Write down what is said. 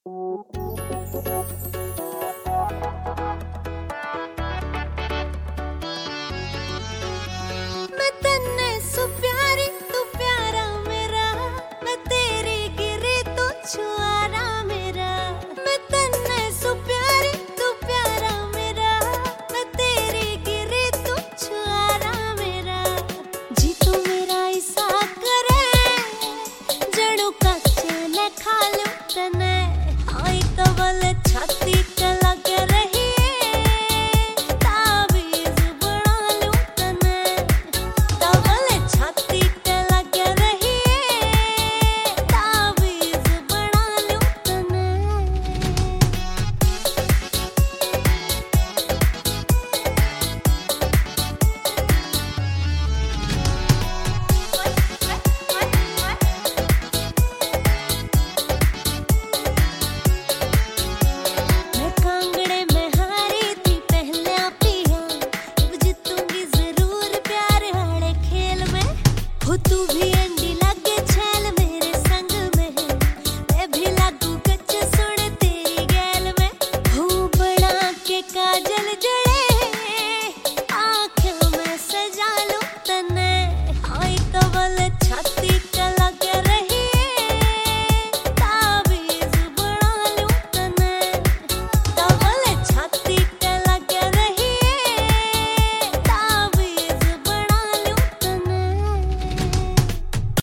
मैं तन्ने सो प्यारी तू प्यारा मेरा, मैं तेरी गिरी तू छुआरा मेरा। मैं तन्ने सो प्यारी तू प्यारा मेरा, मैं तेरी गिरी तू छुआरा मेरा। जी तू मेरा ऐसा करे जड़ों का चने खा लूं तने, आई कवल छाती का लग रही तू भी